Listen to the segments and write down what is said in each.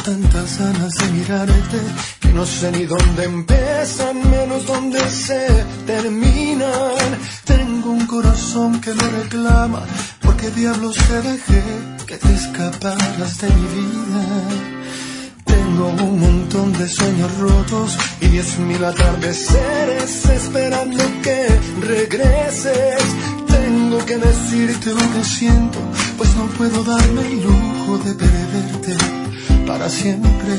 tantas ganas de mirarte que no sé ni dónde empiezan, menos dónde se terminan. Tengo un corazón que me reclama, porque diablos te dejé que te escaparas de mi vida. Tengo un montón de sueños rotos y 10.000 atardeceres esperando que regreses. Tengo que decirte lo que siento, pues no puedo darme el lujo de perderte para siempre.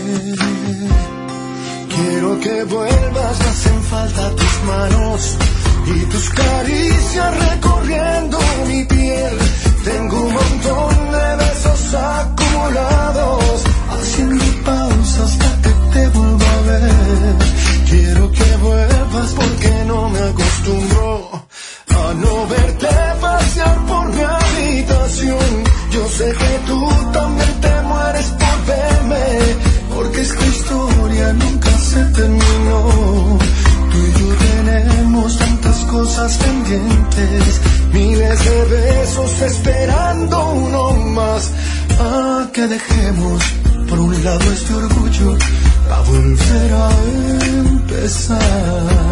Quiero que vuelvas, me hacen falta tus manos y tus caricias recorriendo mi piel. Tengo un montón de besos acumulados, haciendo pausa hasta que te vuelva a ver. Quiero que vuelvas porque no me acostumbro a no verte pasear por mi habitación. Yo sé que tú también te mueres por verme, porque esta historia nunca se terminó. Tú y yo tenemos tantas cosas pendientes, miles de besos esperando uno más. Que dejemos por un lado este orgullo para volver a empezar.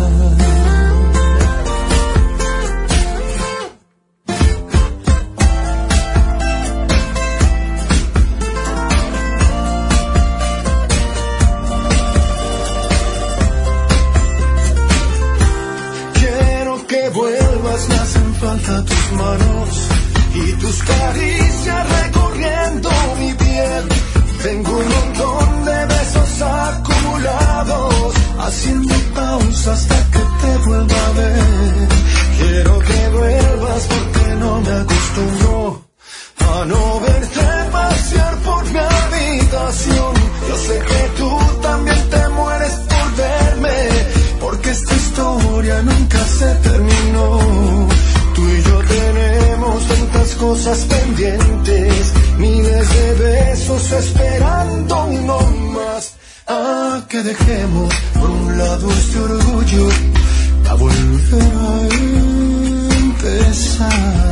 Me hacen falta tus manos y tus caricias recorriendo mi piel. Tengo un montón de besos acumulados, haciendo pausa hasta que te vuelva a ver. Quiero que vuelvas porque no me acostumbro a no verte pasear por mi habitación. Yo sé que tú también te mueres por verme, porque esta historia nunca se terminó. Tú y yo tenemos tantas cosas pendientes, miles de besos esperando uno más. Que dejemos por un lado este orgullo a volver a empezar.